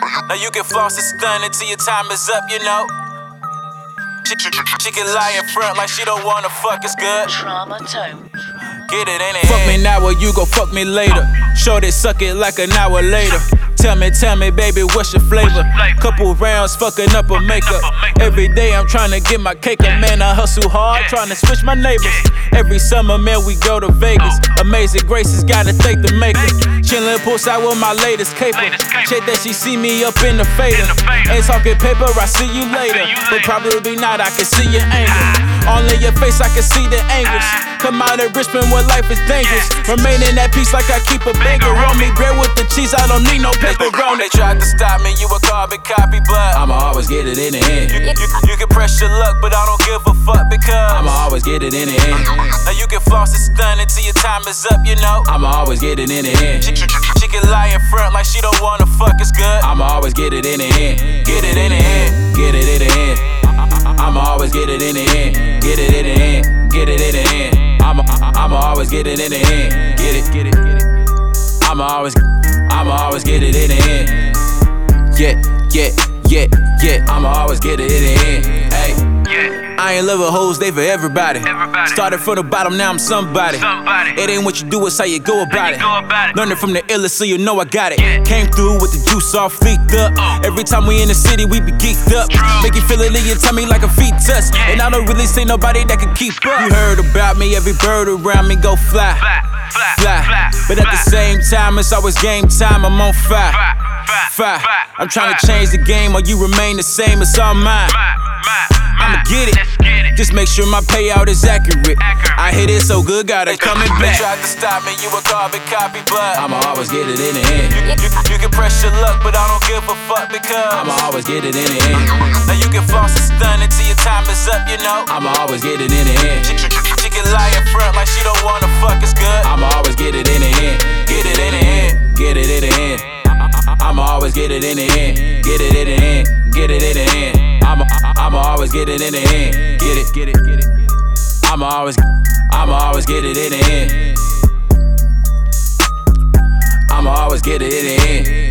Now you can floss and stun until your time is up, you know. She can lie in front like she don't wanna fuck, it's good. Trauma tone. Get it, ain't it? Fuck me now or you gon' fuck me later. Shorty suck it like an hour later. Tell me, baby, what's your flavor? Couple rounds fucking up her makeup. Every day I'm trying to get my cake up, man. I hustle hard, trying to switch my neighbors. Every summer, man, we go to Vegas. Amazing Graces, gotta thank the maker. Chillin' poolside with my latest caper. Check that she see me up in the fader. Ain't talking paper, I see you later. But probably not, I can see your anger. All in your face, I can see the angles. Come out of Richmond where life is dangerous. Remain in that piece like I keep a banger on me. Bread with the cheese, I don't need no pepperoni. They tried to stop me, you a carbon copy, but I'ma always get it in the end. You can press your luck, but I don't give a fuck because I'ma always get it in the end. Now you can floss and stun until your time is up, you know. I'ma always get it in the end. She can lie in front like she don't wanna fuck, it's good. I'ma always get it in the end. Get it in the end. Get it in the end. I'ma always get it in the end. Get it in the end. Get it in the end. I'ma always get it in the end. Get it. I'ma always get it in the end. Yeah. I'ma always get it in the end. Hey. I ain't loving hoes, they for everybody. Started from the bottom, now I'm somebody. It ain't what you do, it's how you go about it. Learning from the illest, so you know I got it. Came through with the juice all freaked up. Every time we in the city, we be geeked up. Make you feel it in your tummy like a fetus. And I don't really see nobody that can keep up. You heard about me, every bird around me go fly. But at the same time, it's always game time, I'm on fire. I'm trying to change the game, or you remain the same, it's all mine. I'ma get it. Just make sure my payout is accurate. I hit it so good, got it coming back. They tried to stop me, you a carbon copy, but I'ma always get it in the end. You can press your luck, but I don't give a fuck because I'ma always get it in the end. Now you can floss and stun until your time is up, you know. I'ma always get it in the end. She can lie in front like she don't wanna fuck, it's good. I'ma always get it in the end. Get it in the end. Get it in the end. I'ma always get it in the end. Get it in the end. Get it in the end. I'ma always get it in the end. Get it. I'ma always get it in the end. I'ma always get it in the end.